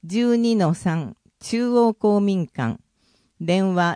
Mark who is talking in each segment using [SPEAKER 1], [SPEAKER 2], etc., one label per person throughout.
[SPEAKER 1] 12-3 中央公民館。電話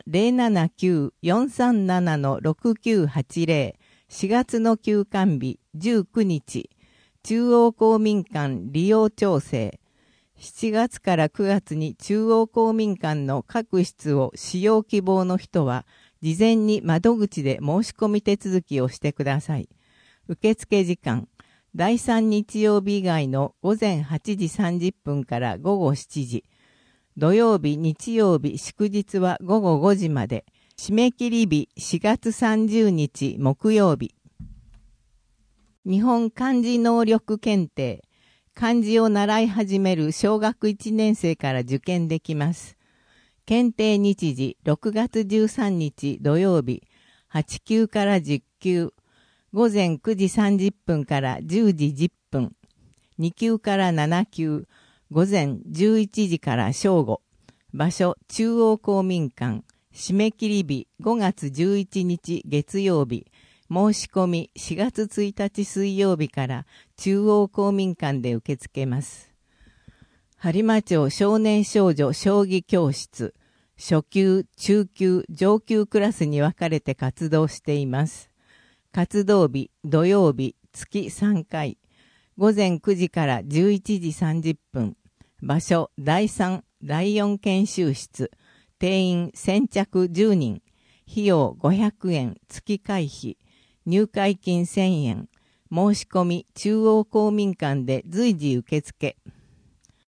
[SPEAKER 1] 079-437-6980。4月の休館日19日。中央公民館利用調整。7月から9月に中央公民館の各室を使用希望の人は、事前に窓口で申し込み手続きをしてください。受付時間。第3日曜日以外の午前8時30分から午後7時。土曜日、日曜日、祝日は午後5時まで。締め切り日4月30日木曜日。日本漢字能力検定。漢字を習い始める小学1年生から受験できます。検定日時6月13日土曜日。8級から10級。午前9時30分から10時10分。2級から7級。午前11時から正午。場所、中央公民館。締め切り日、5月11日月曜日。申し込み、4月1日水曜日から中央公民館で受け付けます。播磨町少年少女将棋教室。初級、中級、上級クラスに分かれて活動しています。活動日、土曜日、月3回。午前9時から11時30分。場所、第3、第4研修室。定員先着10人。費用500円、月会費。入会金1000円。申し込み、中央公民館で随時受付。